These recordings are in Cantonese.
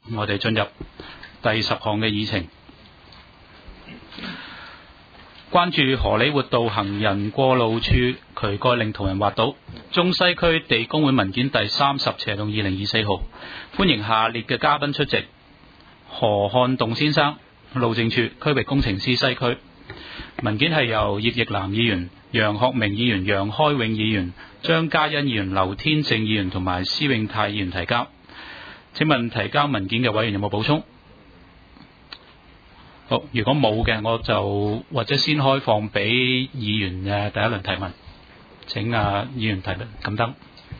我哋進入第10項嘅議程，關注荷里活道行人過路處渠蓋令途人滑倒，中西區地工會文件第30/2024號，歡迎下列嘅嘉賓出席：何漢棟先生，路政署區域工程師西區。文件係由葉奕南議員、楊學明議員、楊開永議員、張嘉欣議員、劉天正議員同埋施永泰議員提交。請問提交文件嘅委員有冇補充？好，如果冇嘅，我就或者先開放俾議員嘅第一輪提問。請議員提問，撳燈。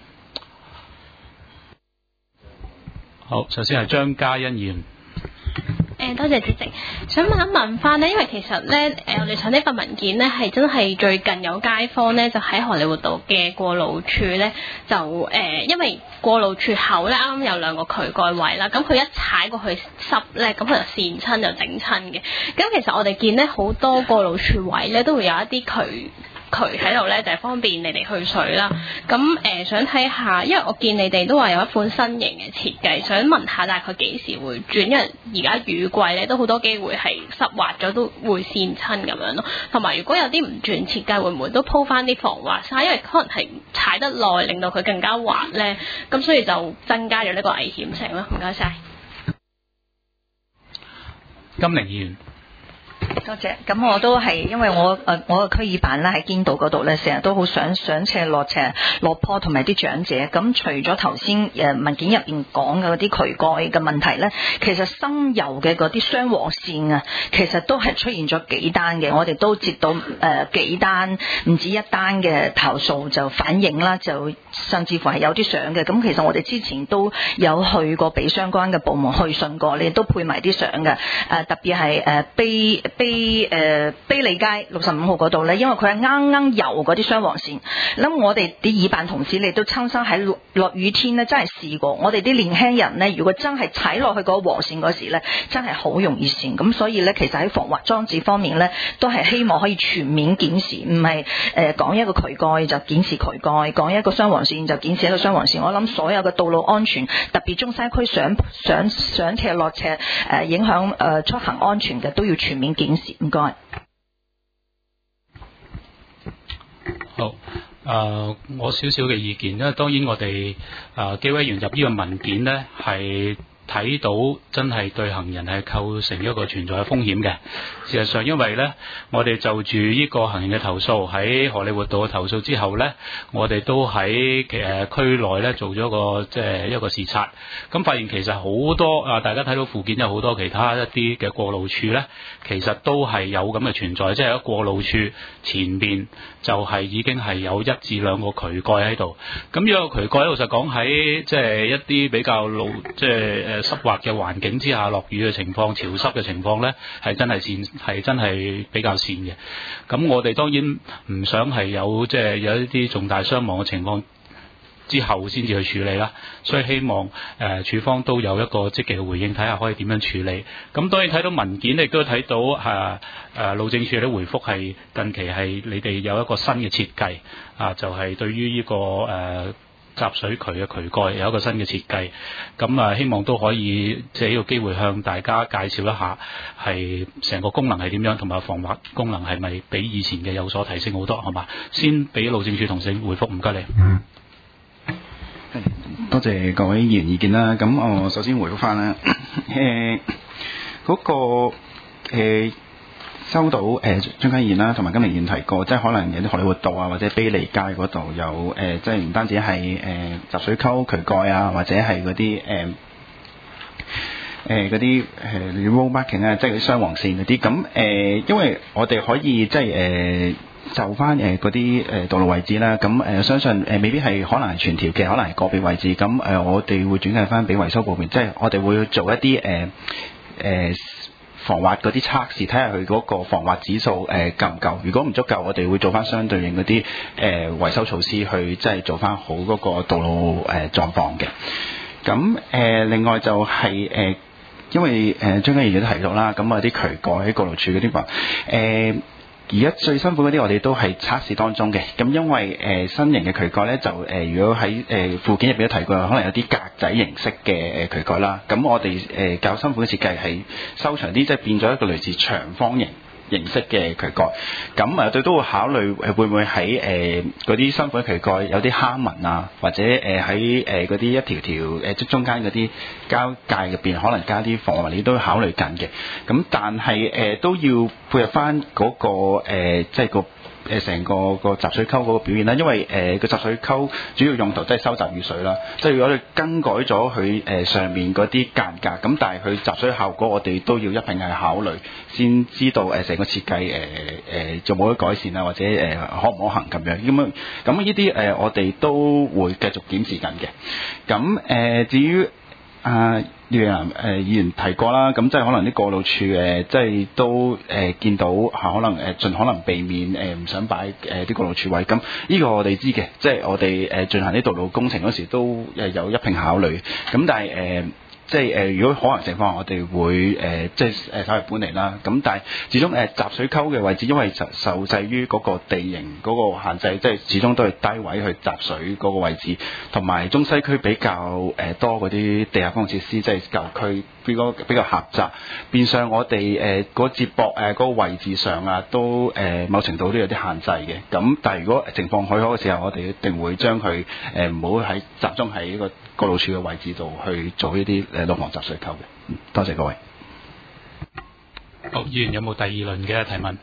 好，首先係張嘉欣議員。 多謝主席，想問一問翻呢，因為其實呢，我哋上呢份文件呢，係真係最近有街坊呢，就喺荷里活道嘅過路處呢，就因為過路處口呢，啱啱有2個渠蓋位啦，咁佢一踩過去濕呢，咁佢就跣親就整親嘅。咁其實我哋見呢，好多過路處位呢，都會有一啲渠喺度咧，就係方便你哋去水啦。咁想睇下，因為我見你哋都話有一款新型嘅設計，想問下大概幾時會轉？因為而家雨季咧都好多機會係濕滑咗，都會跣親咁樣咯。同埋如果有啲唔轉設計，會唔會都鋪翻啲防滑沙？因為可能係踩得耐，令到佢更加滑咧，咁所以就增加咗呢個危險性咯。唔該晒。 金玲議員。 多謝，咁我都係因為我個區議辦咧喺堅道嗰度咧，成日都好想上斜落斜落坡，同埋啲長者。咁除咗頭先文件入邊講嘅嗰啲渠蓋嘅問題咧，其實深油嘅嗰啲雙黃線啊，其實都係出現咗幾單嘅。我哋都接到幾單，唔止一單嘅投訴就反映啦，就甚至乎係有啲相嘅。咁其實我哋之前都有去過俾相關嘅部門去信過，你都配埋啲相嘅。特別係卑利街65號嗰度咧，因為佢係啱啱油嗰啲雙黃線，咁我哋啲議辦同事你都親身喺落雨天咧，真係試過。我哋啲年輕人咧，如果真係踩落去嗰個黃線嗰時咧，真係好容易跣。咁所以咧，其實喺防滑裝置方面咧，都係希望可以全面檢視，唔係講一個渠蓋就檢視渠蓋，講一個雙黃線就檢視一個雙黃線。我諗所有嘅道路安全，特別中西區上斜落斜影響出行安全嘅，都要全面檢視。唔該。 好，我少少嘅意見，因為當然我哋幾位員入呢個文件呢，係睇到真係對行人係構成一個存在嘅風險嘅。事實上，因為呢，我哋就住呢個行人嘅投訴喺荷里活道嘅投訴之後呢，我哋都喺區內呢做咗一個視察，咁發現其實好多大家睇到附件有好多其他一啲嘅過路處呢，其實都係有咁嘅存在，即係喺過路處前面就係已經係有1至2個渠蓋喺度。咁呢個渠蓋老實講喺即係一啲比較濕滑嘅環境之下，落雨嘅情況、潮濕嘅情況呢，係真係比較跣嘅。咁我哋當然唔想係有一啲重大傷亡嘅情況之後先至去處理啦，所以希望處方都有一個積極嘅回應，睇下可以點樣處理。咁當然睇到文件亦都睇到路政署嘅回覆係近期係你哋有一個新嘅設計就係對於呢個集水渠嘅渠蓋有一個新嘅設計，咁希望都可以借呢個機會向大家介紹一下係成個功能係點樣，同埋防滑功能係咪比以前嘅有所提升好多，好嘛？先俾路政署同事回覆，唔該你。 多謝各位議員意見啦。咁我首先回覆翻啦，收到張嘉賢啦，同埋金玲議員提過，即係可能有啲荷里活道啊，或者卑利街嗰度有即係唔單止係集水溝渠蓋啊，或者係嗰啲road marking 啊，即係啲雙黃線嗰啲。咁因為我哋可以即係就翻嗰啲道路位置啦。咁相信未必係可能係全條嘅，可能係個別位置。咁我哋會轉介翻俾維修部門，即係我哋會做一啲防滑嗰啲測試，睇下佢嗰個防滑指數夠唔夠。如果唔足夠，我哋會做翻相對應嗰啲維修措施，去即係做翻好嗰個道路狀況嘅。咁另外就係因為張嘉賢亦都提到啦，咁啲渠蓋喺過路處嗰啲而家最辛苦嗰啲我哋都係測試當中嘅，咁因為新型嘅渠蓋咧就如果喺附件入邊都提過，可能有啲格仔形式嘅渠蓋啦，咁我哋較辛苦嘅設計係收長啲，即係變咗一個類似長方形式嘅渠蓋，咁我哋都會考慮會唔會喺嗰啲新款渠蓋有啲蝦紋啊，或者喺嗰啲一條條即中間嗰啲交界入邊可能加啲防滑物料都會考慮緊嘅，咁但係都要配合翻嗰個即係個成個集水溝嗰個表現啦，因為個集水溝主要用途都係收集雨水啦，即係如果你更改咗佢上面嗰啲間隔，咁但係佢集水效果我哋都要一併係考慮，先知道成個設計有冇得改善啊，或者可唔可行咁樣。咁呢啲我哋都會繼續檢視緊嘅。咁至於廖永南議員提過啦，咁即係可能啲過路處即係都見到可能盡可能避免唔想擺啲過路處位，咁呢個我哋知嘅，即係我哋進行啲道路工程嗰時都有一併考慮，咁但係即係如果可能情況，我哋會即係稍微搬離啦。咁但係始終集水溝嘅位置，因為受制於嗰個地形嗰個限制，即係始終都係低位去集水嗰個位置，同埋中西區比較多嗰啲地下公共設施，即係舊區比較狹窄，變相我哋嗰接駁嗰個位置上啊，都某程度都有啲限制嘅。咁但係如果情況許可嘅時候，我哋一定會將佢唔好喺集中喺呢個過路處嘅位置度去做呢啲路旁集水溝嘅。多謝各位。 好，議員有冇第二輪嘅提問？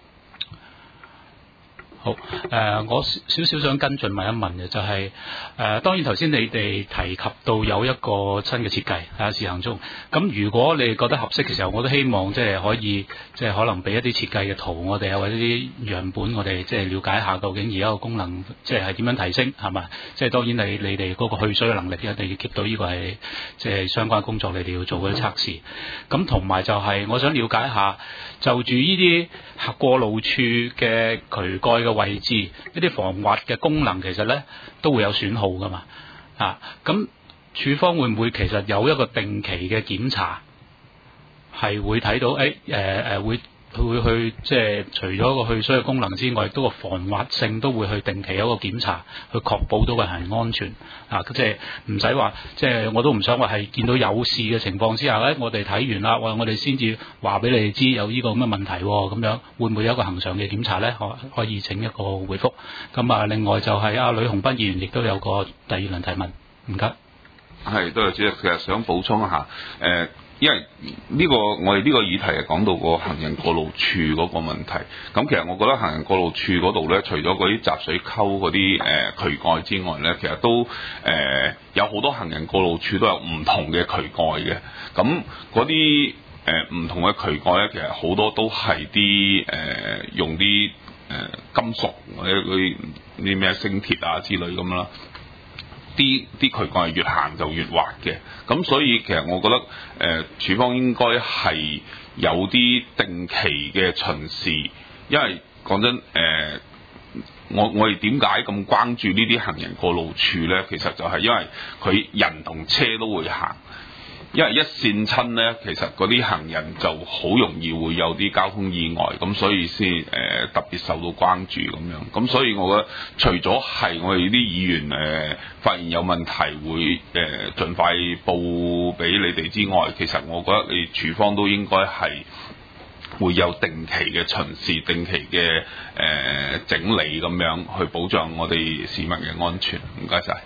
好，我少少想跟進問一問嘅就係當然頭先你哋提及到有一個新嘅設計喺試行中，咁如果你哋覺得合適嘅時候，我都希望即係可以即係可能俾一啲設計嘅圖我哋啊，或者啲樣本我哋即係了解下究竟而家個功能即係點樣提升係嘛？即係當然你哋嗰個去水嘅能力一定要 keep 到，呢個係即係相關工作你哋要做嗰啲測試。咁同埋就係我想了解下就住呢啲過路處嘅渠蓋嘅位置，一啲防滑嘅功能其實咧都會有損耗噶嘛，咁處方會唔會其實有一個定期嘅檢查，係會睇到會去即係除咗個去水嘅功能之外，都個防滑性都會去定期有一個檢查，去確保到個行人安全即係唔使話即係我都唔想話係見到有事嘅情況之下咧，我哋睇完啦，我哋先至話俾你哋知有呢個咁嘅問題咁樣，會唔會有一個恆常嘅檢查咧？可以請一個回覆。咁另外就係呂鴻斌議員亦都有個第二輪提問，唔該。 係，多謝主席。其實想補充一下因為我哋呢個議題係講到個行人過路處嗰個問題，咁其實我覺得行人過路處嗰度咧，除咗嗰啲集水溝嗰啲渠蓋之外咧，其實都有好多行人過路處都有唔同嘅渠蓋嘅。咁嗰啲唔同嘅渠蓋咧，其實好多都係啲用啲金屬或者嗰啲咩鋅鐵啊之類咁啦。啲渠蓋係越行就越滑嘅，咁所以其實我覺得處方應該係有啲定期嘅巡視，因為講真我哋點解咁關注呢啲行人過路處咧？其實就係因為佢人同車都會行。因為一跣親咧，其實嗰啲行人就好容易會有啲交通意外，咁所以先特別受到關注咁樣。咁所以我覺得除咗係我哋啲議員發現有問題會盡快報俾你哋之外，其實我覺得你處方都應該係會有定期嘅巡視、定期嘅整理咁樣去保障我哋市民嘅安全。唔該晒。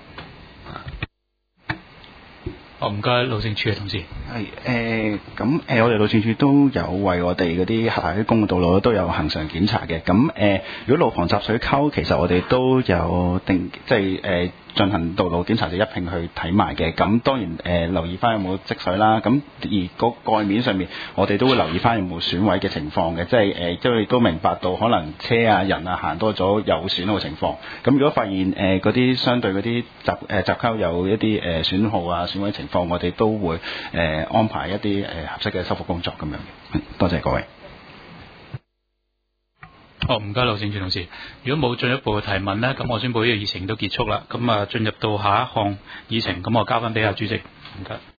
唔該，路政署嘅同事。 係咁我哋路政署都有為我哋嗰啲轄下啲公共道路都有恆常檢查嘅。咁如果路旁集水溝，其實我哋都有即係進行道路檢查就一併去睇埋嘅。咁當然留意翻有冇積水啦。咁而個蓋面上面，我哋都會留意翻有冇損毀嘅情況嘅。即係因為都明白到可能車啊人啊行多咗有損耗嘅情況。咁如果發現嗰啲相對嗰啲集溝有一啲損耗啊損毀情況，我哋都會安排一啲合適嘅修復工作咁樣嘅。多謝各位。 好，唔該，路政署同事。如果冇進一步嘅提問咧，咁我宣佈呢個議程都結束啦。咁進入到下一項議程，咁我交翻俾阿主席。唔該。